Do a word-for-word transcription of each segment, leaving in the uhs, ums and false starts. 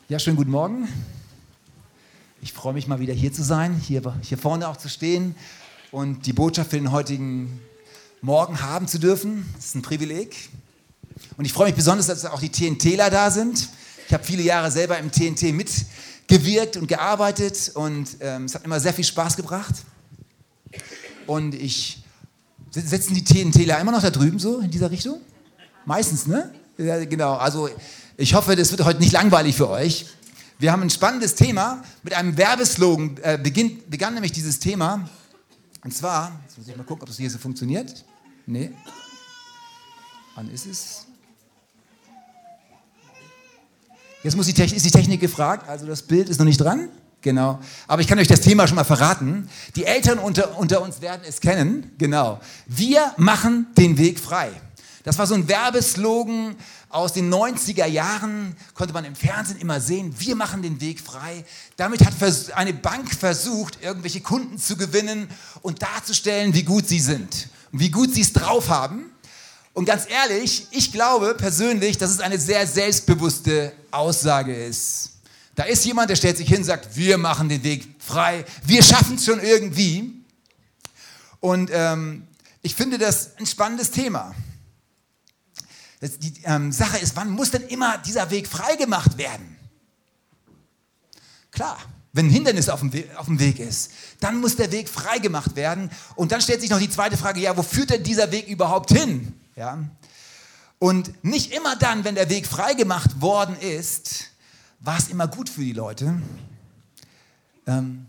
Ja, schönen guten Morgen. Ich freue mich mal wieder hier zu sein, hier, hier vorne auch zu stehen und die Botschaft für den heutigen Morgen haben zu dürfen. Das ist ein Privileg. Und ich freue mich besonders, dass auch die TNTler da sind. Ich habe viele Jahre selber im T N T mitgewirkt und gearbeitet und ähm, es hat immer sehr viel Spaß gebracht. Und ich, sitzen die TNTler immer noch da drüben so, in dieser Richtung? Meistens, ne? Ja, genau, also ich hoffe, das wird heute nicht langweilig für euch. Wir haben ein spannendes Thema. Mit einem Werbeslogan äh, beginnt, begann nämlich dieses Thema. Und zwar, jetzt muss ich mal gucken, ob das hier so funktioniert. Nee. Wann ist es? Jetzt muss die Technik, ist die Technik gefragt, also das Bild ist noch nicht dran. Genau. Aber ich kann euch das Thema schon mal verraten. Die Eltern unter, unter uns werden es kennen. Genau. Wir machen den Weg frei. Das war so ein Werbeslogan aus den neunziger Jahren, konnte man im Fernsehen immer sehen, wir machen den Weg frei. Damit hat eine Bank versucht, irgendwelche Kunden zu gewinnen und darzustellen, wie gut sie sind und wie gut sie es drauf haben. Und ganz ehrlich, ich glaube persönlich, dass es eine sehr selbstbewusste Aussage ist. Da ist jemand, der stellt sich hin und sagt, wir machen den Weg frei, wir schaffen es schon irgendwie. Und ähm, ich finde das ein spannendes Thema. Das, die ähm, Sache ist, wann muss denn immer dieser Weg freigemacht werden? Klar, wenn ein Hindernis auf dem, We- auf dem Weg ist, dann muss der Weg freigemacht werden. Und dann stellt sich noch die zweite Frage, ja, wo führt denn dieser Weg überhaupt hin? Ja? Und nicht immer dann, wenn der Weg freigemacht worden ist, war es immer gut für die Leute. Ähm,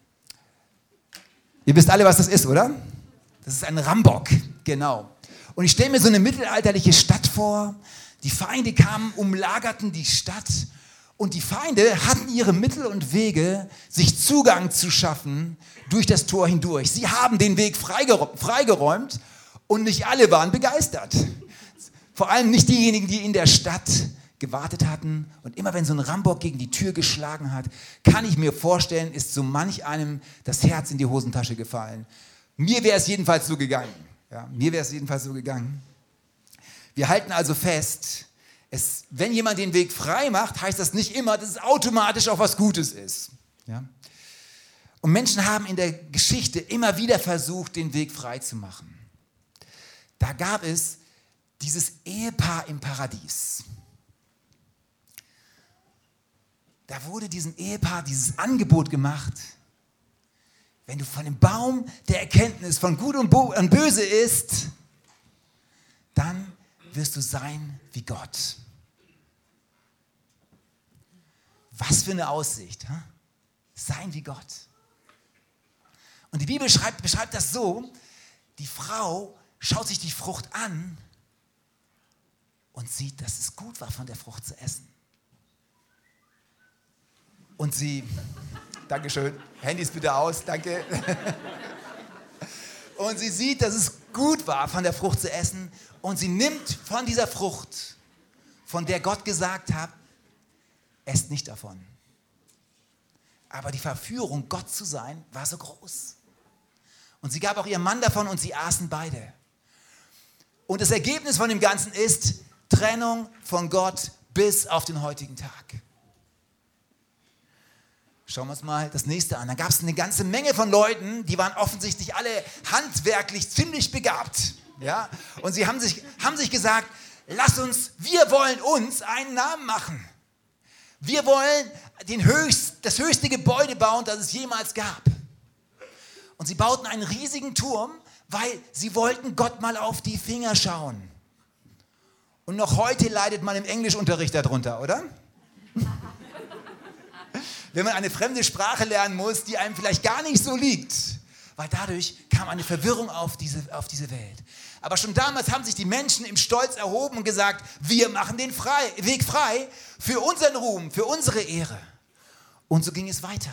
ihr wisst alle, was das ist, oder? Das ist ein Rambock, genau. Und ich stelle mir so eine mittelalterliche Stadt vor. Die Feinde kamen, umlagerten die Stadt. Und die Feinde hatten ihre Mittel und Wege, sich Zugang zu schaffen durch das Tor hindurch. Sie haben den Weg freigeräumt und nicht alle waren begeistert. Vor allem nicht diejenigen, die in der Stadt gewartet hatten. Und immer wenn so ein Rambock gegen die Tür geschlagen hat, kann ich mir vorstellen, ist so manch einem das Herz in die Hosentasche gefallen. Mir wäre es jedenfalls so gegangen. Ja, mir wäre es jedenfalls so gegangen. Wir halten also fest, es, wenn jemand den Weg frei macht, heißt das nicht immer, dass es automatisch auch was Gutes ist. Ja? Und Menschen haben in der Geschichte immer wieder versucht, den Weg frei zu machen. Da gab es dieses Ehepaar im Paradies. Da wurde diesem Ehepaar dieses Angebot gemacht, wenn du von dem Baum der Erkenntnis von Gut und Böse isst, dann wirst du sein wie Gott. Was für eine Aussicht. Hm? Sein wie Gott. Und die Bibel schreibt, beschreibt das so, die Frau schaut sich die Frucht an und sieht, dass es gut war, von der Frucht zu essen. Und sie... Dankeschön. Handys bitte aus, danke. Und sie sieht, dass es gut war, von der Frucht zu essen. Und sie nimmt von dieser Frucht, von der Gott gesagt hat, esst nicht davon. Aber die Verführung, Gott zu sein, war so groß. Und sie gab auch ihrem Mann davon und sie aßen beide. Und das Ergebnis von dem Ganzen ist Trennung von Gott bis auf den heutigen Tag. Schauen wir uns mal das nächste an. Da gab es eine ganze Menge von Leuten, die waren offensichtlich alle handwerklich ziemlich begabt. Ja? Und sie haben sich, haben sich gesagt, lass uns, wir wollen uns einen Namen machen. Wir wollen den höchst, das höchste Gebäude bauen, das es jemals gab. Und sie bauten einen riesigen Turm, weil sie wollten Gott mal auf die Finger schauen. Und noch heute leidet man im Englischunterricht darunter, oder? Wenn man eine fremde Sprache lernen muss, die einem vielleicht gar nicht so liegt. Weil dadurch kam eine Verwirrung auf diese, auf diese Welt. Aber schon damals haben sich die Menschen im Stolz erhoben und gesagt, wir machen den frei, Weg frei für unseren Ruhm, für unsere Ehre. Und so ging es weiter.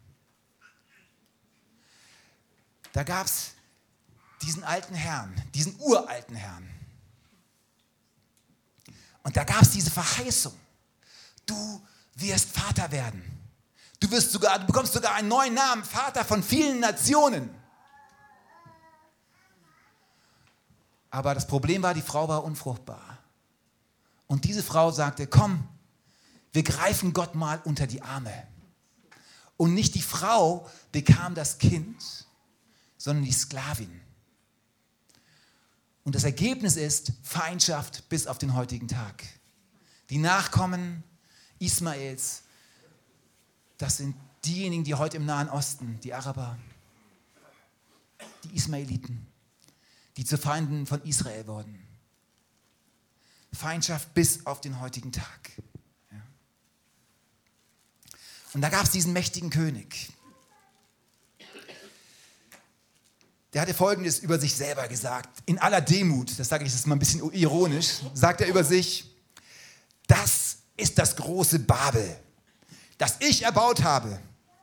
Da gab es diesen alten Herrn, diesen uralten Herrn. Und da gab es diese Verheißung. Du wirst Vater werden. Du, wirst sogar, du bekommst sogar einen neuen Namen, Vater von vielen Nationen. Aber das Problem war, die Frau war unfruchtbar. Und diese Frau sagte, komm, wir greifen Gott mal unter die Arme. Und nicht die Frau bekam das Kind, sondern die Sklavin. Und das Ergebnis ist Feindschaft bis auf den heutigen Tag. Die Nachkommen Ismaels, das sind diejenigen, die heute im Nahen Osten, die Araber, die Ismaeliten, die zu Feinden von Israel wurden. Feindschaft bis auf den heutigen Tag. Ja. Und da gab es diesen mächtigen König. Der hatte Folgendes über sich selber gesagt. In aller Demut, das sage ich jetzt mal ein bisschen ironisch, sagt er über sich: Das ist das große Babel, das ich erbaut habe,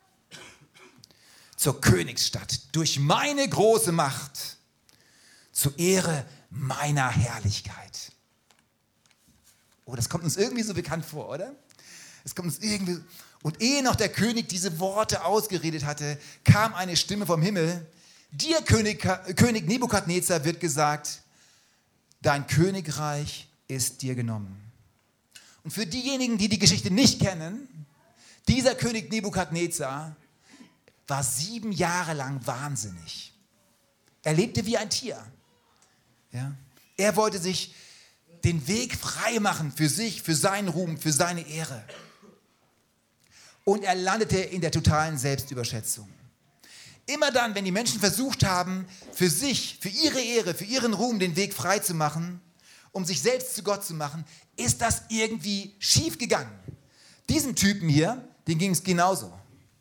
zur Königsstadt, durch meine große Macht, zur Ehre meiner Herrlichkeit. Oh, das kommt uns irgendwie so bekannt vor, oder? Es kommt uns irgendwie. Und ehe noch der König diese Worte ausgeredet hatte, kam eine Stimme vom Himmel: Dir, König, König Nebukadnezar, wird gesagt, dein Königreich ist dir genommen. Und für diejenigen, die die Geschichte nicht kennen, dieser König Nebukadnezar war sieben Jahre lang wahnsinnig. Er lebte wie ein Tier. Ja? Er wollte sich den Weg frei machen für sich, für seinen Ruhm, für seine Ehre. Und er landete in der totalen Selbstüberschätzung. Immer dann, wenn die Menschen versucht haben, für sich, für ihre Ehre, für ihren Ruhm den Weg frei zu machen, um sich selbst zu Gott zu machen, ist das irgendwie schief gegangen. Diesem Typen hier, dem ging es genauso.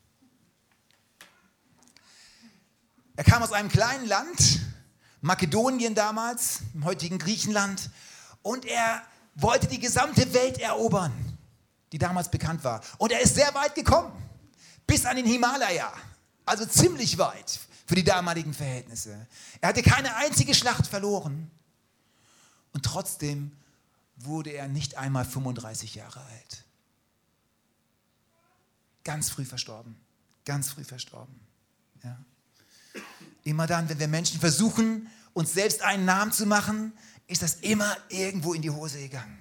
Er kam aus einem kleinen Land, Makedonien damals, im heutigen Griechenland, und er wollte die gesamte Welt erobern, die damals bekannt war. Und er ist sehr weit gekommen, bis an den Himalaya. Also ziemlich weit für die damaligen Verhältnisse. Er hatte keine einzige Schlacht verloren. Und trotzdem wurde er nicht einmal fünfunddreißig Jahre alt. Ganz früh verstorben. Ganz früh verstorben. Ja. Immer dann, wenn wir Menschen versuchen, uns selbst einen Namen zu machen, ist das immer irgendwo in die Hose gegangen.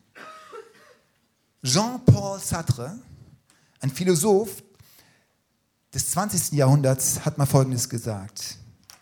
Jean-Paul Sartre, ein Philosoph des zwanzigsten Jahrhunderts, hat mal Folgendes gesagt: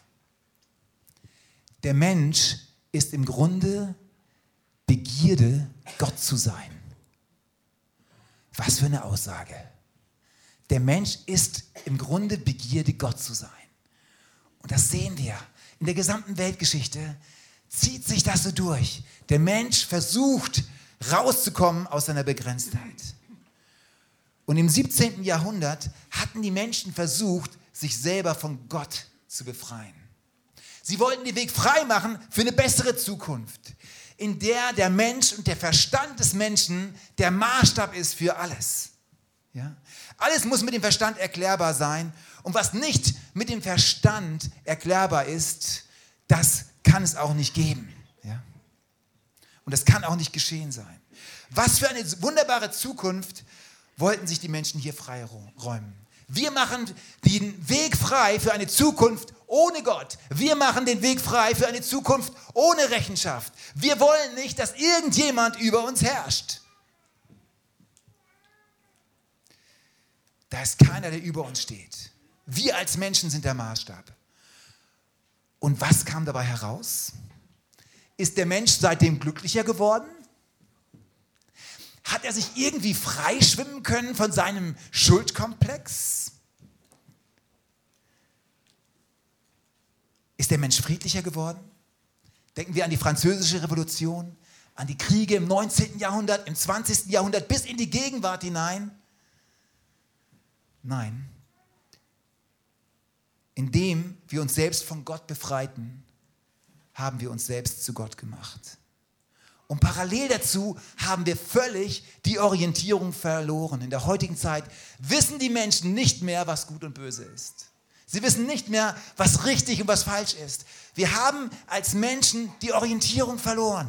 Der Mensch ist im Grunde Begierde, Gott zu sein. Was für eine Aussage. Der Mensch ist im Grunde Begierde, Gott zu sein. Und das sehen wir. In der gesamten Weltgeschichte zieht sich das so durch. Der Mensch versucht, rauszukommen aus seiner Begrenztheit. Und im siebzehnten Jahrhundert hatten die Menschen versucht, sich selber von Gott zu befreien. Sie wollten den Weg frei machen für eine bessere Zukunft, in der der Mensch und der Verstand des Menschen der Maßstab ist für alles. Ja? Alles muss mit dem Verstand erklärbar sein. Und was nicht mit dem Verstand erklärbar ist, das kann es auch nicht geben. Ja? Und das kann auch nicht geschehen sein. Was für eine wunderbare Zukunft wollten sich die Menschen hier freiräumen. Wir machen den Weg frei für eine Zukunft ohne Gott. Wir machen den Weg frei für eine Zukunft ohne Rechenschaft. Wir wollen nicht, dass irgendjemand über uns herrscht. Da ist keiner, der über uns steht. Wir als Menschen sind der Maßstab. Und was kam dabei heraus? Ist der Mensch seitdem glücklicher geworden? Hat er sich irgendwie freischwimmen können von seinem Schuldkomplex? Ist der Mensch friedlicher geworden? Denken wir an die Französische Revolution, an die Kriege im neunzehnten Jahrhundert, im zwanzigsten Jahrhundert bis in die Gegenwart hinein. Nein. Indem wir uns selbst von Gott befreiten, haben wir uns selbst zu Gott gemacht. Und parallel dazu haben wir völlig die Orientierung verloren. In der heutigen Zeit wissen die Menschen nicht mehr, was gut und böse ist. Sie wissen nicht mehr, was richtig und was falsch ist. Wir haben als Menschen die Orientierung verloren.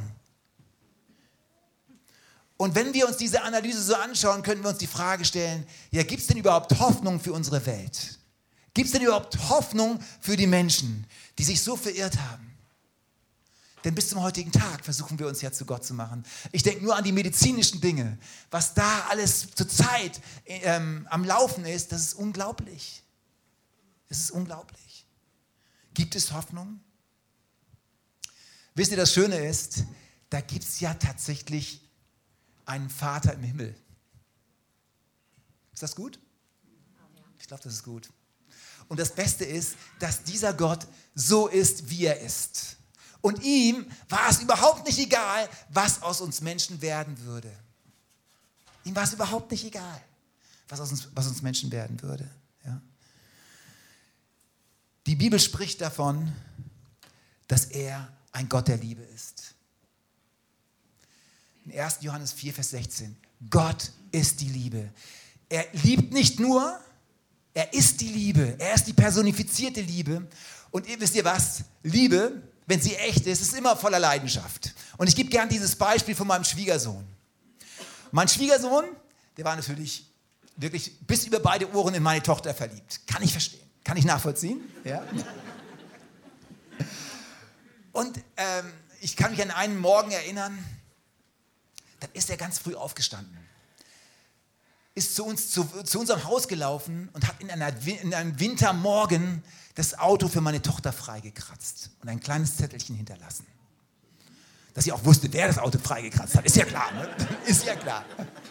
Und wenn wir uns diese Analyse so anschauen, können wir uns die Frage stellen, ja, gibt es denn überhaupt Hoffnung für unsere Welt? Gibt es denn überhaupt Hoffnung für die Menschen, die sich so verirrt haben? Denn bis zum heutigen Tag versuchen wir uns ja zu Gott zu machen. Ich denke nur an die medizinischen Dinge. Was da alles zurzeit ähm, am Laufen ist, das ist unglaublich. Das ist unglaublich. Gibt es Hoffnung? Wisst ihr, das Schöne ist, da gibt es ja tatsächlich einen Vater im Himmel. Ist das gut? Ich glaube, das ist gut. Und das Beste ist, dass dieser Gott so ist, wie er ist. Und ihm war es überhaupt nicht egal, was aus uns Menschen werden würde. Ihm war es überhaupt nicht egal, was aus uns, was uns Menschen werden würde. Ja? Die Bibel spricht davon, dass er ein Gott der Liebe ist. In ersten Johannes vier, Vers sechzehn. Gott ist die Liebe. Er liebt nicht nur, er ist die Liebe. Er ist die personifizierte Liebe. Und ihr wisst ihr was? Liebe, wenn sie echt ist, ist immer voller Leidenschaft. Und ich gebe gern dieses Beispiel von meinem Schwiegersohn. Mein Schwiegersohn, der war natürlich wirklich bis über beide Ohren in meine Tochter verliebt. Kann ich verstehen. Kann ich nachvollziehen. Ja. Und ähm, ich kann mich an einen Morgen erinnern, dann ist er ganz früh aufgestanden, ist zu uns, zu, zu unserem Haus gelaufen und hat in, einer, in einem Wintermorgen das Auto für meine Tochter freigekratzt und ein kleines Zettelchen hinterlassen. Dass sie auch wusste, wer das Auto freigekratzt hat, ist ja klar, ne? Ist ja klar.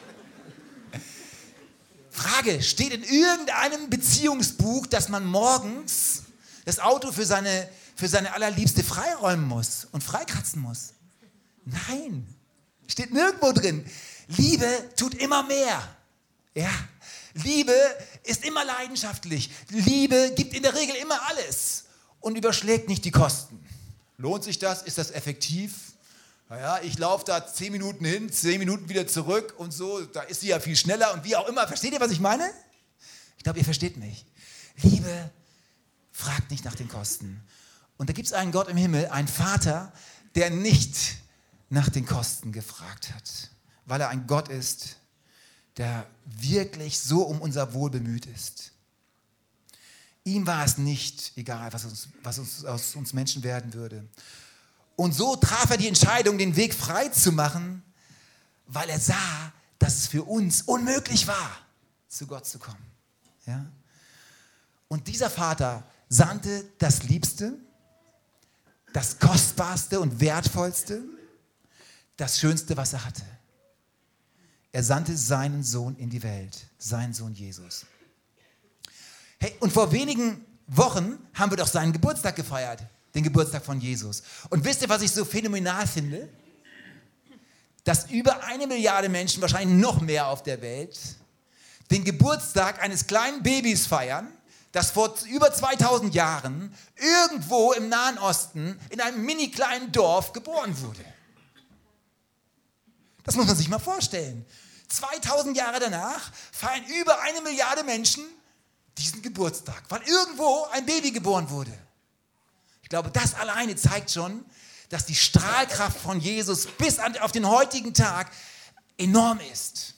Frage, steht in irgendeinem Beziehungsbuch, dass man morgens das Auto für seine, für seine Allerliebste freiräumen muss und freikratzen muss? Nein, steht nirgendwo drin. Liebe tut immer mehr. Ja, Liebe ist immer leidenschaftlich. Liebe gibt in der Regel immer alles und überschlägt nicht die Kosten. Lohnt sich das? Ist das effektiv? Naja, ich laufe da zehn Minuten hin, zehn Minuten wieder zurück und so, da ist sie ja viel schneller und wie auch immer. Versteht ihr, was ich meine? Ich glaube, ihr versteht mich. Liebe fragt nicht nach den Kosten. Und da gibt es einen Gott im Himmel, einen Vater, der nicht nach den Kosten gefragt hat, weil er ein Gott ist, der wirklich so um unser Wohl bemüht ist. Ihm war es nicht egal, was uns, was uns aus uns Menschen werden würde. Und so traf er die Entscheidung, den Weg frei zu machen, weil er sah, dass es für uns unmöglich war, zu Gott zu kommen. Ja? Und dieser Vater sandte das Liebste, das Kostbarste und Wertvollste, das Schönste, was er hatte. Er sandte seinen Sohn in die Welt, seinen Sohn Jesus. Hey, und vor wenigen Wochen haben wir doch seinen Geburtstag gefeiert, den Geburtstag von Jesus. Und wisst ihr, was ich so phänomenal finde? Dass über eine Milliarde Menschen, wahrscheinlich noch mehr auf der Welt, den Geburtstag eines kleinen Babys feiern, das vor über zweitausend Jahren irgendwo im Nahen Osten in einem mini kleinen Dorf geboren wurde. Das muss man sich mal vorstellen. zweitausend Jahre danach feiern über eine Milliarde Menschen diesen Geburtstag, weil irgendwo ein Baby geboren wurde. Ich glaube, das alleine zeigt schon, dass die Strahlkraft von Jesus bis an, auf den heutigen Tag enorm ist.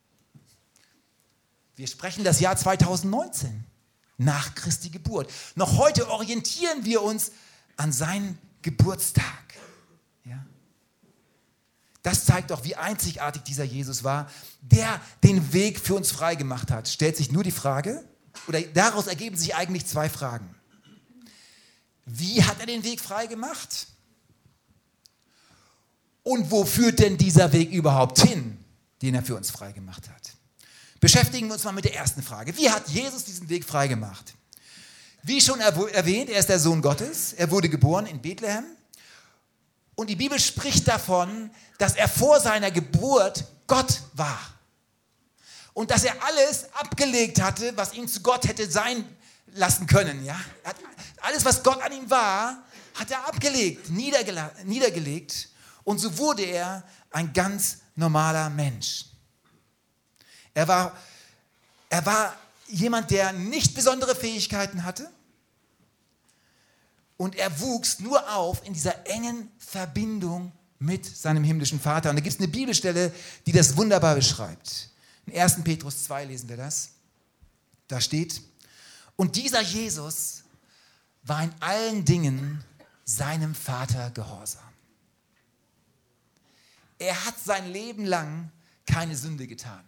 Wir sprechen das Jahr zweitausendneunzehn, nach Christi Geburt. Noch heute orientieren wir uns an seinen Geburtstag. Ja? Das zeigt doch, wie einzigartig dieser Jesus war, der den Weg für uns frei gemacht hat. Stellt sich nur die Frage, oder daraus ergeben sich eigentlich zwei Fragen. Wie hat er den Weg frei gemacht? Und wo führt denn dieser Weg überhaupt hin, den er für uns frei gemacht hat? Beschäftigen wir uns mal mit der ersten Frage. Wie hat Jesus diesen Weg frei gemacht? Wie schon erwähnt, er ist der Sohn Gottes. Er wurde geboren in Bethlehem. Und die Bibel spricht davon, dass er vor seiner Geburt Gott war. Und dass er alles abgelegt hatte, was ihm zu Gott hätte sein lassen können. Ja? Alles, was Gott an ihm war, hat er abgelegt, niedergele- niedergelegt. Und so wurde er ein ganz normaler Mensch. Er war, er war jemand, der nicht besondere Fähigkeiten hatte. Und er wuchs nur auf in dieser engen Verbindung mit seinem himmlischen Vater. Und da gibt es eine Bibelstelle, die das wunderbar beschreibt. In ersten Petrus zwei lesen wir das. Da steht: Und dieser Jesus war in allen Dingen seinem Vater gehorsam. Er hat sein Leben lang keine Sünde getan.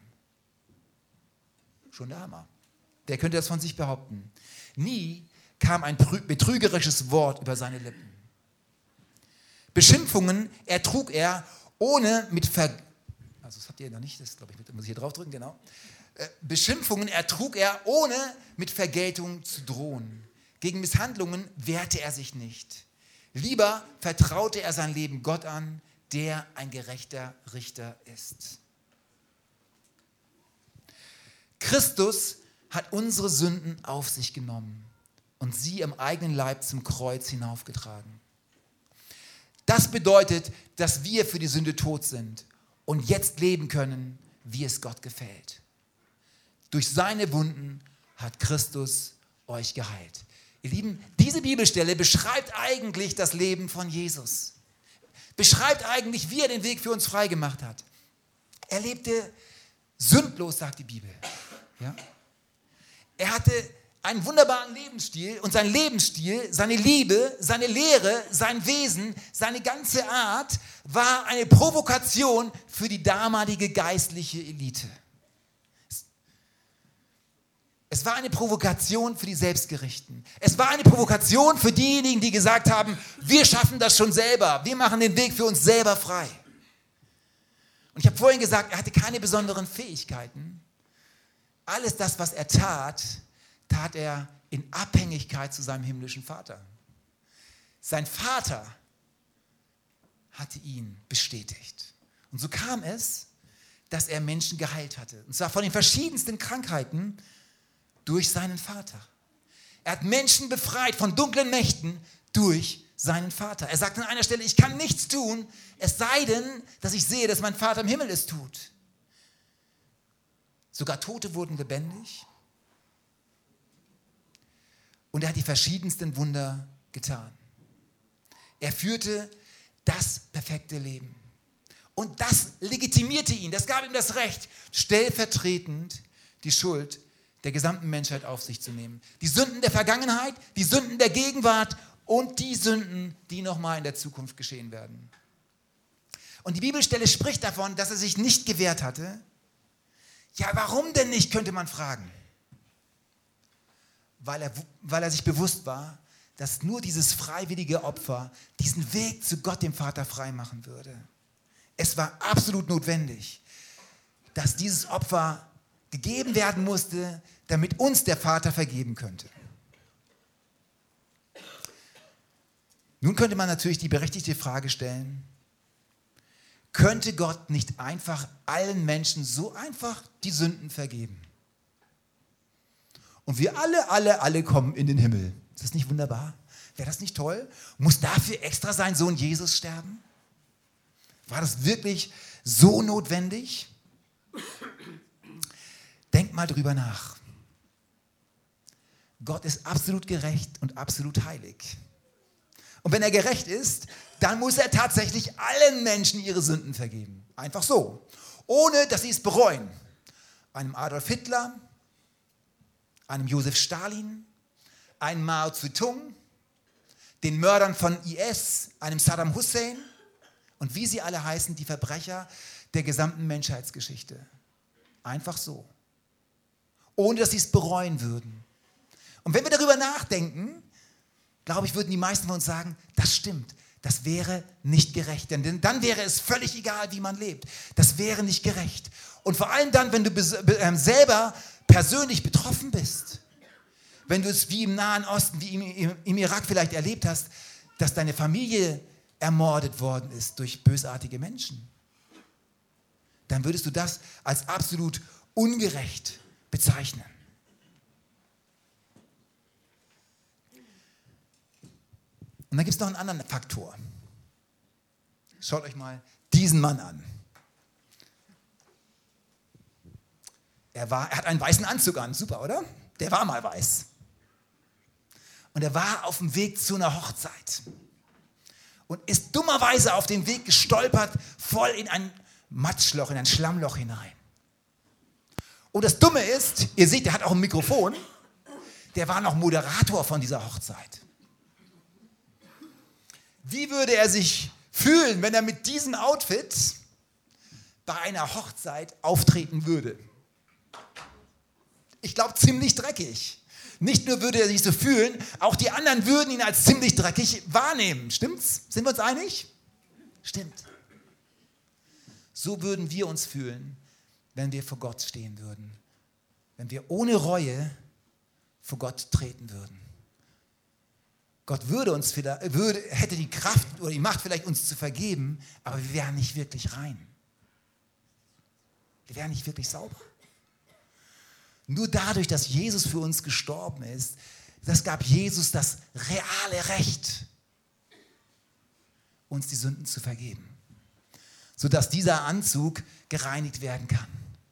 Schon der Hammer. Wer könnte das von sich behaupten? Nie kam ein betrügerisches Wort über seine Lippen. Beschimpfungen ertrug er ohne mit Ver... Also das habt ihr noch nicht, das glaube ich, muss ich hier draufdrücken, genau. Beschimpfungen ertrug er ohne mit Vergeltung zu drohen. Gegen Misshandlungen wehrte er sich nicht. Lieber vertraute er sein Leben Gott an, der ein gerechter Richter ist. Christus hat unsere Sünden auf sich genommen und sie im eigenen Leib zum Kreuz hinaufgetragen. Das bedeutet, dass wir für die Sünde tot sind und jetzt leben können, wie es Gott gefällt. Durch seine Wunden hat Christus euch geheilt. Ihr Lieben, diese Bibelstelle beschreibt eigentlich das Leben von Jesus. Beschreibt eigentlich, wie er den Weg für uns freigemacht hat. Er lebte sündlos, sagt die Bibel. Ja? Er hatte einen wunderbaren Lebensstil und sein Lebensstil, seine Liebe, seine Lehre, sein Wesen, seine ganze Art war eine Provokation für die damalige geistliche Elite. Es war eine Provokation für die Selbstgerechten. Es war eine Provokation für diejenigen, die gesagt haben, wir schaffen das schon selber, wir machen den Weg für uns selber frei. Und ich habe vorhin gesagt, er hatte keine besonderen Fähigkeiten. Alles das, was er tat, tat er in Abhängigkeit zu seinem himmlischen Vater. Sein Vater hatte ihn bestätigt. Und so kam es, dass er Menschen geheilt hatte. Und zwar von den verschiedensten Krankheiten durch seinen Vater. Er hat Menschen befreit von dunklen Mächten durch seinen Vater. Er sagt an einer Stelle, ich kann nichts tun, es sei denn, dass ich sehe, dass mein Vater im Himmel es tut. Sogar Tote wurden lebendig. Und er hat die verschiedensten Wunder getan. Er führte das perfekte Leben. Und das legitimierte ihn, das gab ihm das Recht, stellvertretend die Schuld der gesamten Menschheit auf sich zu nehmen. Die Sünden der Vergangenheit, die Sünden der Gegenwart und die Sünden, die nochmal in der Zukunft geschehen werden. Und die Bibelstelle spricht davon, dass er sich nicht gewehrt hatte. Ja, warum denn nicht, könnte man fragen. Weil er, weil er sich bewusst war, dass nur dieses freiwillige Opfer diesen Weg zu Gott, dem Vater, frei machen würde. Es war absolut notwendig, dass dieses Opfer gegeben werden musste, damit uns der Vater vergeben könnte. Nun könnte man natürlich die berechtigte Frage stellen, könnte Gott nicht einfach allen Menschen so einfach die Sünden vergeben? Und wir alle, alle, alle kommen in den Himmel. Ist das nicht wunderbar? Wäre das nicht toll? Muss dafür extra sein Sohn Jesus sterben? War das wirklich so notwendig? Denk mal drüber nach. Gott ist absolut gerecht und absolut heilig. Und wenn er gerecht ist, dann muss er tatsächlich allen Menschen ihre Sünden vergeben. Einfach so. Ohne, dass sie es bereuen. Einem Adolf Hitler, einem Josef Stalin, einem Mao Zedong, den Mördern von I S, einem Saddam Hussein und wie sie alle heißen, die Verbrecher der gesamten Menschheitsgeschichte. Einfach so. Ohne, dass sie es bereuen würden. Und wenn wir darüber nachdenken, glaube ich, würden die meisten von uns sagen, das stimmt, das wäre nicht gerecht. Denn dann wäre es völlig egal, wie man lebt. Das wäre nicht gerecht. Und vor allem dann, wenn du selber persönlich betroffen bist, wenn du es wie im Nahen Osten, wie im, im Irak vielleicht erlebt hast, dass deine Familie ermordet worden ist durch bösartige Menschen, dann würdest du das als absolut ungerecht bezeichnen. Und dann gibt es noch einen anderen Faktor. Schaut euch mal diesen Mann an. Er, war, er hat einen weißen Anzug an, super, oder? Der war mal weiß. Und er war auf dem Weg zu einer Hochzeit und ist dummerweise auf den Weg gestolpert, voll in ein Matschloch, in ein Schlammloch hinein. Und das Dumme ist, ihr seht, der hat auch ein Mikrofon, der war noch Moderator von dieser Hochzeit. Wie würde er sich fühlen, wenn er mit diesem Outfit bei einer Hochzeit auftreten würde. Ich glaube, ziemlich dreckig. Nicht nur würde er sich so fühlen, auch die anderen würden ihn als ziemlich dreckig wahrnehmen. Stimmt's? Sind wir uns einig? Stimmt. So würden wir uns fühlen, wenn wir vor Gott stehen würden. Wenn wir ohne Reue vor Gott treten würden. Gott würde uns vielleicht, würde, hätte die Kraft oder die Macht vielleicht uns zu vergeben, aber wir wären nicht wirklich rein. Wir wären nicht wirklich sauber. Nur dadurch, dass Jesus für uns gestorben ist, das gab Jesus das reale Recht, uns die Sünden zu vergeben, sodass dieser Anzug gereinigt werden kann.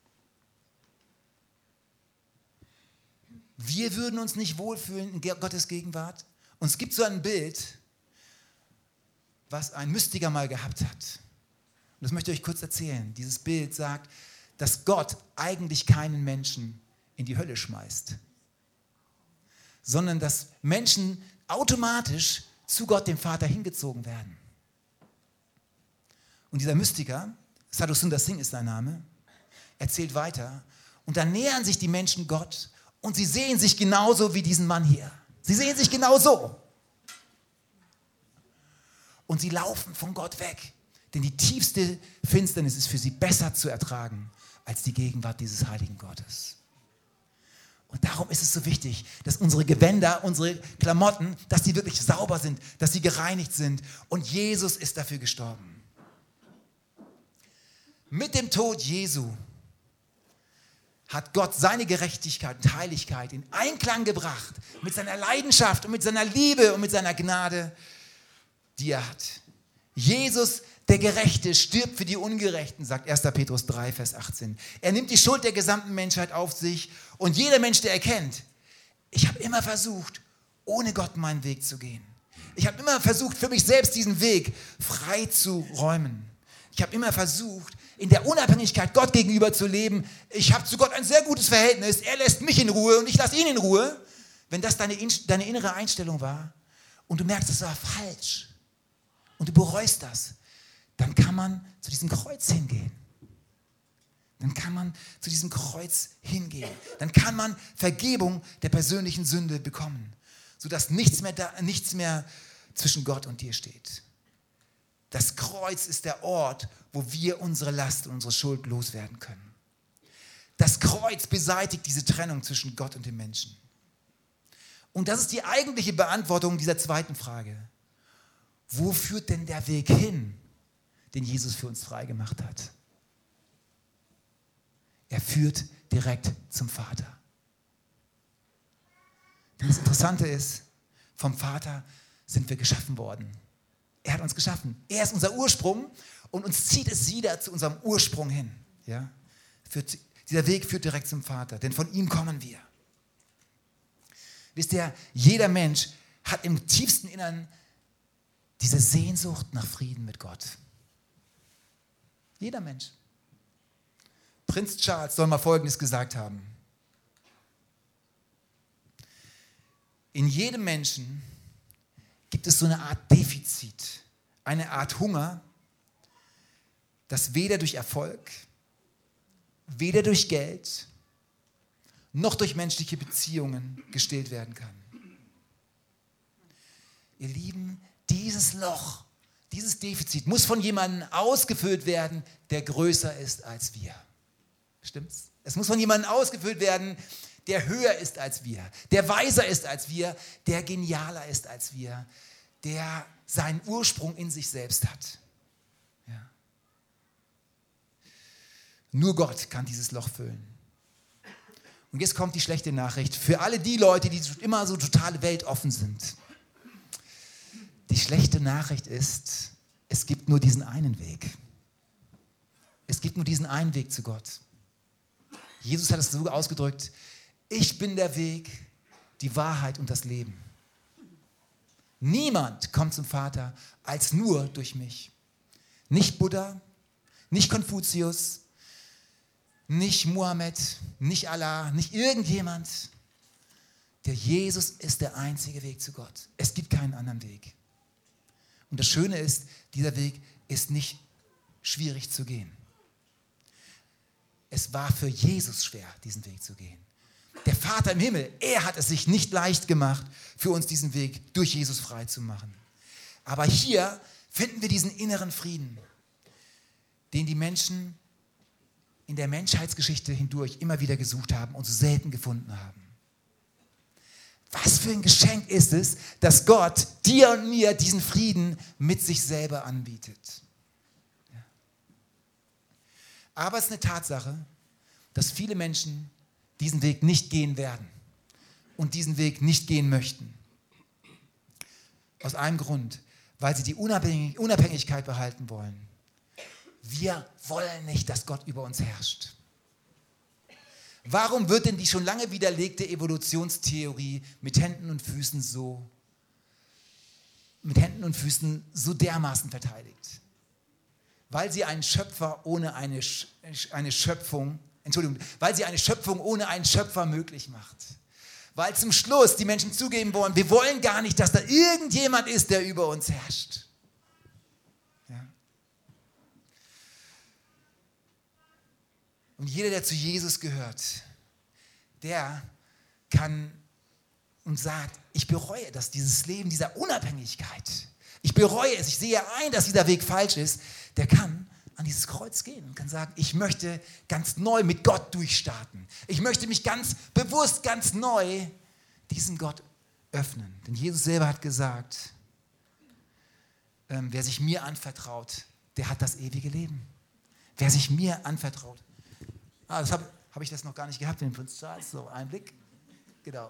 Wir würden uns nicht wohlfühlen in Gottes Gegenwart. Und es gibt so ein Bild, was ein Mystiker mal gehabt hat. Und das möchte ich euch kurz erzählen. Dieses Bild sagt, dass Gott eigentlich keinen Menschen in die Hölle schmeißt, sondern dass Menschen automatisch zu Gott, dem Vater, hingezogen werden. Und dieser Mystiker, Sadhu Sundar Singh ist sein Name, erzählt weiter, und dann nähern sich die Menschen Gott und sie sehen sich genauso wie diesen Mann hier. Sie sehen sich genau so. Und sie laufen von Gott weg, denn die tiefste Finsternis ist für sie besser zu ertragen als die Gegenwart dieses heiligen Gottes. Und darum ist es so wichtig, dass unsere Gewänder, unsere Klamotten, dass die wirklich sauber sind, dass sie gereinigt sind. Und Jesus ist dafür gestorben. Mit dem Tod Jesu hat Gott seine Gerechtigkeit und Heiligkeit in Einklang gebracht mit seiner Leidenschaft und mit seiner Liebe und mit seiner Gnade, die er hat. Jesus, der Gerechte, stirbt für die Ungerechten, sagt erster Petrus drei, Vers achtzehn. Er nimmt die Schuld der gesamten Menschheit auf sich und jeder Mensch, der erkennt, ich habe immer versucht, ohne Gott meinen Weg zu gehen. Ich habe immer versucht, für mich selbst diesen Weg frei zu räumen. Ich habe immer versucht, in der Unabhängigkeit Gott gegenüber zu leben. Ich habe zu Gott ein sehr gutes Verhältnis. Er lässt mich in Ruhe und ich lasse ihn in Ruhe. Wenn das deine, deine innere Einstellung war und du merkst, das war falsch und du bereust das, dann kann man zu diesem Kreuz hingehen. Dann kann man zu diesem Kreuz hingehen. Dann kann man Vergebung der persönlichen Sünde bekommen, sodass nichts mehr, da, nichts mehr zwischen Gott und dir steht. Das Kreuz ist der Ort, wo wir unsere Last und unsere Schuld loswerden können. Das Kreuz beseitigt diese Trennung zwischen Gott und dem Menschen. Und das ist die eigentliche Beantwortung dieser zweiten Frage. Wo führt denn der Weg hin, den Jesus für uns freigemacht hat? Er führt direkt zum Vater. Denn das Interessante ist, vom Vater sind wir geschaffen worden. Er hat uns geschaffen. Er ist unser Ursprung und uns zieht es wieder zu unserem Ursprung hin. Ja? Führt, dieser Weg führt direkt zum Vater, denn von ihm kommen wir. Wisst ihr, jeder Mensch hat im tiefsten Innern diese Sehnsucht nach Frieden mit Gott. Jeder Mensch. Prinz Charles soll mal Folgendes gesagt haben. In jedem Menschen gibt es so eine Art Defizit, eine Art Hunger, das weder durch Erfolg, weder durch Geld, noch durch menschliche Beziehungen gestillt werden kann. Ihr Lieben, dieses Loch, dieses Defizit muss von jemandem ausgefüllt werden, der größer ist als wir. Stimmt's? Es muss von jemandem ausgefüllt werden, der höher ist als wir, der weiser ist als wir, der genialer ist als wir, der seinen Ursprung in sich selbst hat. Ja. Nur Gott kann dieses Loch füllen. Und jetzt kommt die schlechte Nachricht für alle die Leute, die immer so total weltoffen sind. Die schlechte Nachricht ist, es gibt nur diesen einen Weg. Es gibt nur diesen einen Weg zu Gott. Jesus hat es so ausgedrückt, ich bin der Weg, die Wahrheit und das Leben. Niemand kommt zum Vater als nur durch mich. Nicht Buddha, nicht Konfuzius, nicht Mohammed, nicht Allah, nicht irgendjemand. Der Jesus ist der einzige Weg zu Gott. Es gibt keinen anderen Weg. Und das Schöne ist, dieser Weg ist nicht schwierig zu gehen. es war für Jesus schwer, diesen Weg zu gehen. Der Vater im Himmel, er hat es sich nicht leicht gemacht, für uns diesen Weg durch Jesus frei zu machen. Aber hier finden wir diesen inneren Frieden, den die Menschen in der Menschheitsgeschichte hindurch immer wieder gesucht haben und so selten gefunden haben. Was für ein Geschenk ist es, dass Gott dir und mir diesen Frieden mit sich selber anbietet. Ja. Aber es ist eine Tatsache, dass viele Menschen diesen Weg nicht gehen werden und diesen Weg nicht gehen möchten. Aus einem Grund, weil sie die Unabhängig- Unabhängigkeit behalten wollen. Wir wollen nicht, dass Gott über uns herrscht. Warum wird denn die schon lange widerlegte Evolutionstheorie mit Händen und Füßen so, mit Händen und Füßen so dermaßen verteidigt? Weil sie einen Schöpfer ohne eine, eine Schöpfung, Entschuldigung, weil sie eine Schöpfung ohne einen Schöpfer möglich macht. Weil zum Schluss die Menschen zugeben wollen, wir wollen gar nicht, dass da irgendjemand ist, der über uns herrscht. Ja. Und jeder, der zu Jesus gehört, der kann und sagt, ich bereue das, dieses Leben dieser Unabhängigkeit. Ich bereue es, ich sehe ein, dass dieser Weg falsch ist. Der kann an dieses Kreuz gehen und kann sagen, ich möchte ganz neu mit Gott durchstarten. Ich möchte mich ganz bewusst, ganz neu diesem Gott öffnen. Denn Jesus selber hat gesagt, ähm, wer sich mir anvertraut, der hat das ewige Leben. Wer sich mir anvertraut. Ah, das habe hab ich das noch gar nicht gehabt in den Prinz Charles, so Einblick. Genau.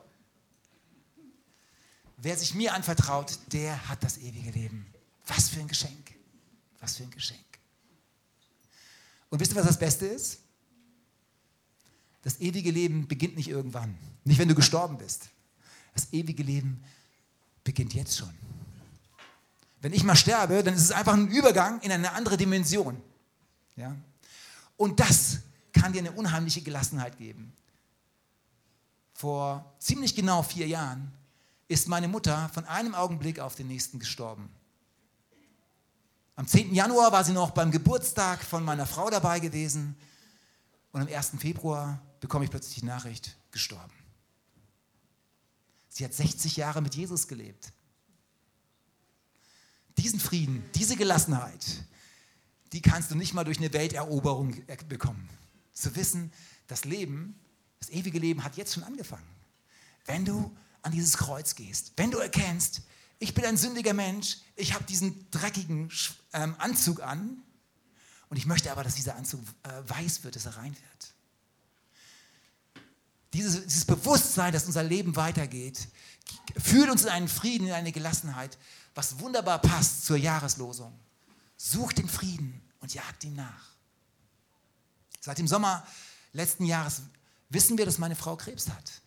Wer sich mir anvertraut, der hat das ewige Leben. Was für ein Geschenk. Was für ein Geschenk. Und wisst ihr, was das Beste ist? Das ewige Leben beginnt nicht irgendwann. Nicht, wenn du gestorben bist. Das ewige Leben beginnt jetzt schon. Wenn ich mal sterbe, dann ist es einfach ein Übergang in eine andere Dimension. Ja? Und das kann dir eine unheimliche Gelassenheit geben. Vor ziemlich genau vier Jahren ist meine Mutter von einem Augenblick auf den nächsten gestorben. Am zehnten Januar war sie noch beim Geburtstag von meiner Frau dabei gewesen und am ersten Februar bekomme ich plötzlich die Nachricht, gestorben. Sie hat sechzig Jahre mit Jesus gelebt. Diesen Frieden, diese Gelassenheit, die kannst du nicht mal durch eine Welteroberung bekommen. Zu wissen, das Leben, das ewige Leben hat jetzt schon angefangen. Wenn du an dieses Kreuz gehst, wenn du erkennst, ich bin ein sündiger Mensch, ich habe diesen dreckigen ähm, Anzug an und ich möchte aber, dass dieser Anzug äh, weiß wird, dass er rein wird. Dieses, dieses Bewusstsein, dass unser Leben weitergeht, führt uns in einen Frieden, in eine Gelassenheit, was wunderbar passt zur Jahreslosung. Such den Frieden und jagt ihn nach. Seit dem Sommer letzten Jahres wissen wir, dass meine Frau Krebs hat.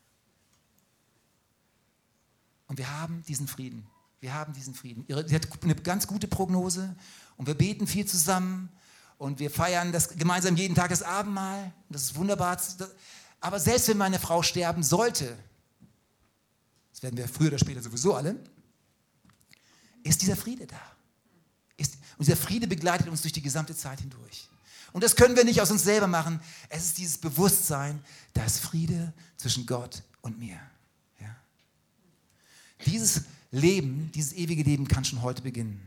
Und wir haben diesen Frieden. Wir haben diesen Frieden. Sie hat eine ganz gute Prognose und wir beten viel zusammen und wir feiern das gemeinsam jeden Tag das Abendmahl. Das ist wunderbar. Aber selbst wenn meine Frau sterben sollte, das werden wir früher oder später sowieso alle, ist dieser Friede da. Ist, und dieser Friede begleitet uns durch die gesamte Zeit hindurch. Und das können wir nicht aus uns selber machen. Es ist dieses Bewusstsein, da ist Friede zwischen Gott und mir. Ja? Dieses Leben, dieses ewige Leben kann schon heute beginnen.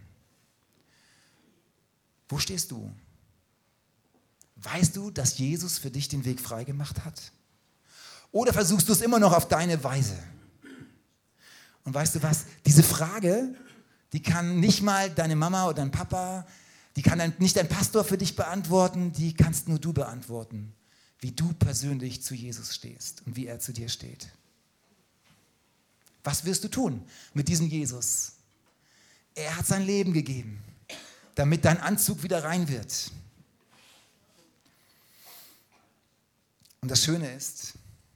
Wo stehst du? Weißt du, dass Jesus für dich den Weg freigemacht hat? Oder versuchst du es immer noch auf deine Weise? Und weißt du was? Diese Frage, die kann nicht mal deine Mama oder dein Papa, die kann dein, nicht dein Pastor für dich beantworten, die kannst nur du beantworten, wie du persönlich zu Jesus stehst und wie er zu dir steht. Was wirst du tun mit diesem Jesus? Er hat sein Leben gegeben, damit dein Anzug wieder rein wird. Und das Schöne ist,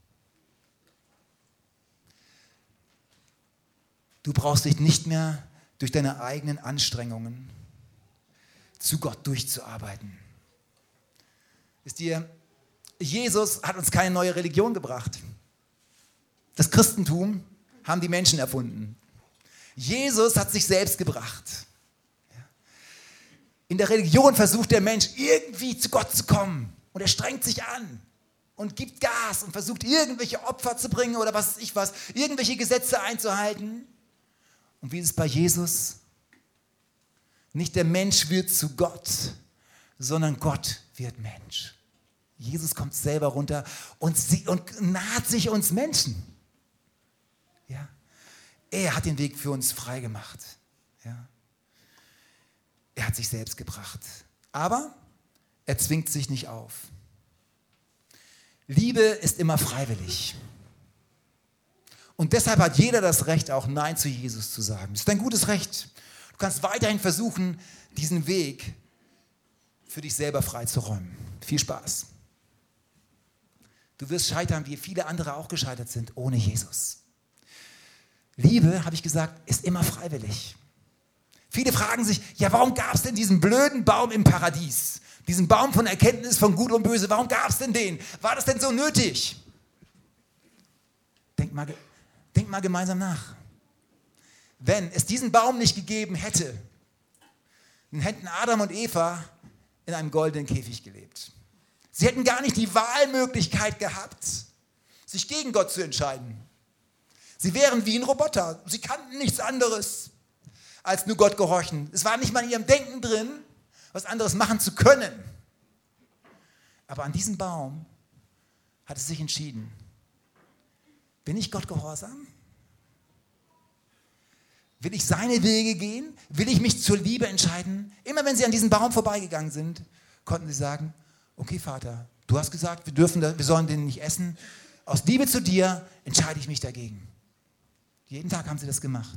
du brauchst dich nicht mehr durch deine eigenen Anstrengungen zu Gott durchzuarbeiten. Wisst ihr, Jesus hat uns keine neue Religion gebracht. Das Christentum haben die Menschen erfunden. Jesus hat sich selbst gebracht. In der Religion versucht der Mensch irgendwie zu Gott zu kommen. Und er strengt sich an und gibt Gas und versucht, irgendwelche Opfer zu bringen oder was weiß ich was, irgendwelche Gesetze einzuhalten. Und wie ist es bei Jesus? Nicht der Mensch wird zu Gott, sondern Gott wird Mensch. Jesus kommt selber runter und, sie, und naht sich uns Menschen. Ja? Er hat den Weg für uns frei gemacht. Ja? Er hat sich selbst gebracht. Aber er zwingt sich nicht auf. Liebe ist immer freiwillig. Und deshalb hat jeder das Recht, auch Nein zu Jesus zu sagen. Das ist ein gutes Recht. Du kannst weiterhin versuchen, diesen Weg für dich selber freizuräumen. Viel Spaß. Du wirst scheitern, wie viele andere auch gescheitert sind, ohne Jesus. Liebe, habe ich gesagt, ist immer freiwillig. Viele fragen sich, ja, warum gab es denn diesen blöden Baum im Paradies? Diesen Baum von Erkenntnis von Gut und Böse, warum gab es denn den? War das denn so nötig? Denk mal, denk mal gemeinsam nach. Wenn es diesen Baum nicht gegeben hätte, dann hätten Adam und Eva in einem goldenen Käfig gelebt. Sie hätten gar nicht die Wahlmöglichkeit gehabt, sich gegen Gott zu entscheiden. Sie wären wie ein Roboter. Sie kannten nichts anderes, als nur Gott gehorchen. Es war nicht mal in ihrem Denken drin, was anderes machen zu können. Aber an diesem Baum hat es sich entschieden. Bin ich Gott gehorsam? Will ich seine Wege gehen? Will ich mich zur Liebe entscheiden? Immer wenn sie an diesem Baum vorbeigegangen sind, konnten sie sagen, okay Vater, du hast gesagt, wir, dürfen, wir sollen den nicht essen. Aus Liebe zu dir entscheide ich mich dagegen. Jeden Tag haben sie das gemacht.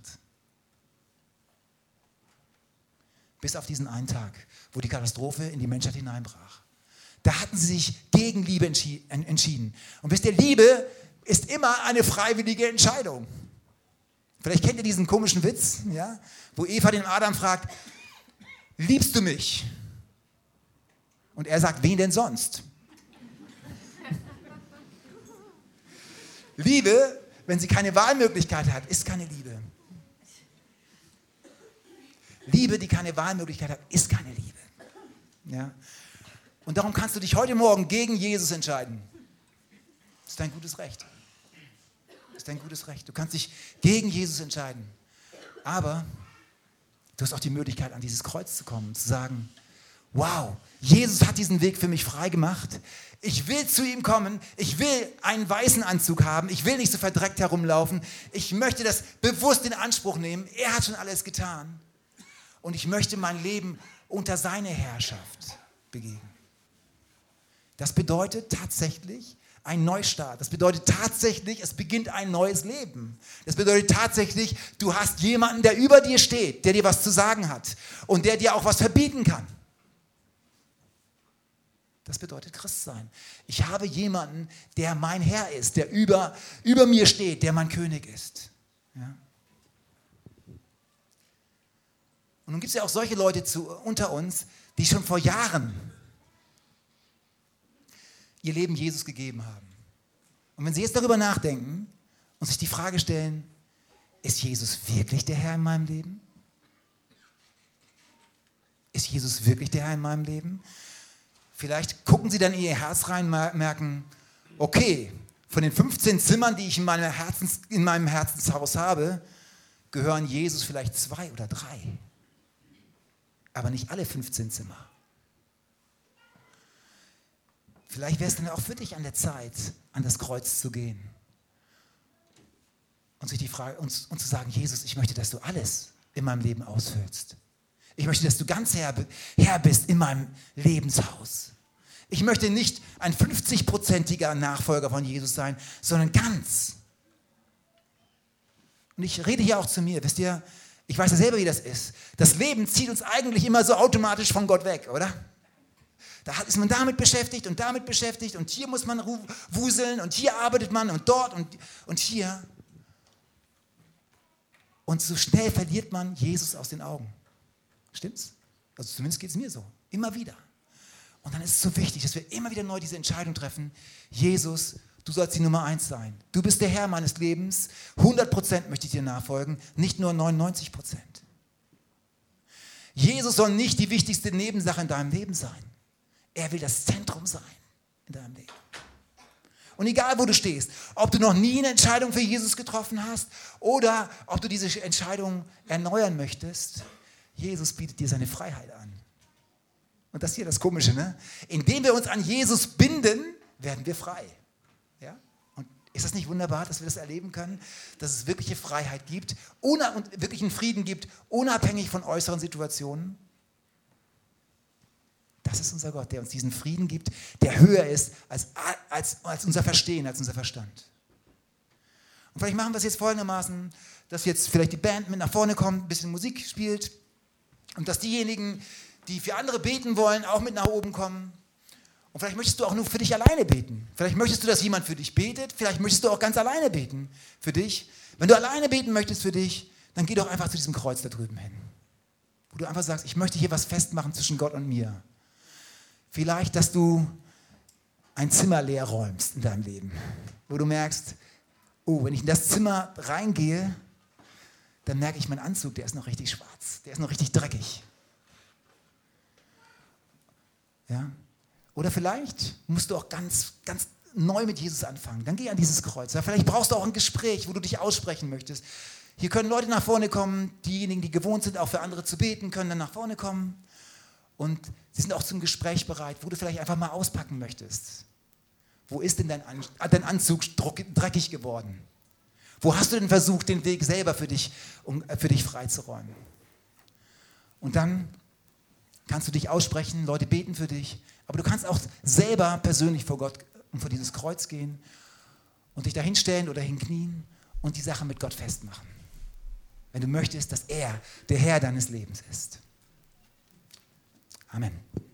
Bis auf diesen einen Tag, wo die Katastrophe in die Menschheit hineinbrach. Da hatten sie sich gegen Liebe entschieden. Und wisst ihr, Liebe ist immer eine freiwillige Entscheidung. Vielleicht kennt ihr diesen komischen Witz, ja, wo Eva den Adam fragt, liebst du mich? Und er sagt, wen denn sonst? Liebe, wenn sie keine Wahlmöglichkeit hat, ist keine Liebe. Liebe, die keine Wahlmöglichkeit hat, ist keine Liebe. Ja? Und darum kannst du dich heute Morgen gegen Jesus entscheiden. Das ist dein gutes Recht. Das ist dein gutes Recht. Du kannst dich gegen Jesus entscheiden. Aber du hast auch die Möglichkeit, an dieses Kreuz zu kommen und zu sagen, wow, Jesus hat diesen Weg für mich frei gemacht. Ich will zu ihm kommen. Ich will einen weißen Anzug haben. Ich will nicht so verdreckt herumlaufen. Ich möchte das bewusst in Anspruch nehmen. Er hat schon alles getan. Und ich möchte mein Leben unter seine Herrschaft begeben. Das bedeutet tatsächlich ein Neustart. Das bedeutet tatsächlich, es beginnt ein neues Leben. Das bedeutet tatsächlich, du hast jemanden, der über dir steht, der dir was zu sagen hat und der dir auch was verbieten kann. Das bedeutet Christsein. Ich habe jemanden, der mein Herr ist, der über, über mir steht, der mein König ist. Ja? Und nun gibt es ja auch solche Leute zu, unter uns, die schon vor Jahren ihr Leben Jesus gegeben haben. Und wenn sie jetzt darüber nachdenken und sich die Frage stellen, ist Jesus wirklich der Herr in meinem Leben? Ist Jesus wirklich der Herr in meinem Leben? Vielleicht gucken sie dann in ihr Herz rein und merken, okay, von den fünfzehn Zimmern, die ich in meinem, Herzens, in meinem Herzenshaus habe, gehören Jesus vielleicht zwei oder drei. Aber nicht alle fünfzehn Zimmer. Vielleicht wäre es dann auch für dich an der Zeit, an das Kreuz zu gehen. Und sich die Frage, und, und zu sagen, Jesus, ich möchte, dass du alles in meinem Leben ausfüllst. Ich möchte, dass du ganz Herr, Herr bist in meinem Lebenshaus. Ich möchte nicht ein fünfzig-prozentiger Nachfolger von Jesus sein, sondern ganz. Und ich rede hier auch zu mir, wisst ihr, ich weiß ja selber, wie das ist. Das Leben zieht uns eigentlich immer so automatisch von Gott weg, oder? Da ist man damit beschäftigt und damit beschäftigt und hier muss man wuseln und hier arbeitet man und dort und, und hier. Und so schnell verliert man Jesus aus den Augen. Stimmt's? Also zumindest geht es mir so. Immer wieder. Und dann ist es so wichtig, dass wir immer wieder neu diese Entscheidung treffen. Jesus, du sollst die Nummer eins sein. Du bist der Herr meines Lebens. hundert Prozent möchte ich dir nachfolgen, nicht nur neunundneunzig Prozent. Jesus soll nicht die wichtigste Nebensache in deinem Leben sein. Er will das Zentrum sein. in deinem Leben. Und egal, wo du stehst, ob du noch nie eine Entscheidung für Jesus getroffen hast oder ob du diese Entscheidung erneuern möchtest, Jesus bietet dir seine Freiheit an. Und das ist hier das Komische, ne? Indem wir uns an Jesus binden, werden wir frei. Ja? Und ist das nicht wunderbar, dass wir das erleben können, dass es wirkliche Freiheit gibt ohne, und wirklichen Frieden gibt, unabhängig von äußeren Situationen? Das ist unser Gott, der uns diesen Frieden gibt, der höher ist als, als, als unser Verstehen, als unser Verstand. Und vielleicht machen wir es jetzt folgendermaßen, dass jetzt vielleicht die Band mit nach vorne kommt, ein bisschen Musik spielt und dass diejenigen, die für andere beten wollen, auch mit nach oben kommen. Und vielleicht möchtest du auch nur für dich alleine beten. Vielleicht möchtest du, dass jemand für dich betet. Vielleicht möchtest du auch ganz alleine beten für dich. Wenn du alleine beten möchtest für dich, dann geh doch einfach zu diesem Kreuz da drüben hin. Wo du einfach sagst, ich möchte hier was festmachen zwischen Gott und mir. Vielleicht, dass du ein Zimmer leer räumst in deinem Leben. Wo du merkst, oh, wenn ich in das Zimmer reingehe, dann merke ich, mein Anzug, der ist noch richtig schwarz. Der ist noch richtig dreckig. Ja? Oder vielleicht musst du auch ganz, ganz neu mit Jesus anfangen. Dann geh an dieses Kreuz. Ja? Vielleicht brauchst du auch ein Gespräch, wo du dich aussprechen möchtest. Hier können Leute nach vorne kommen. Diejenigen, die gewohnt sind, auch für andere zu beten, können dann nach vorne kommen. Und sie sind auch zum Gespräch bereit, wo du vielleicht einfach mal auspacken möchtest. Wo ist denn dein, An- dein Anzug dreckig geworden? Wo hast du denn versucht, den Weg selber für dich, um, für dich freizuräumen? Und dann kannst du dich aussprechen, Leute beten für dich, aber du kannst auch selber persönlich vor Gott und vor dieses Kreuz gehen und dich da hinstellen oder hinknien und die Sache mit Gott festmachen. Wenn du möchtest, dass er der Herr deines Lebens ist. Amen.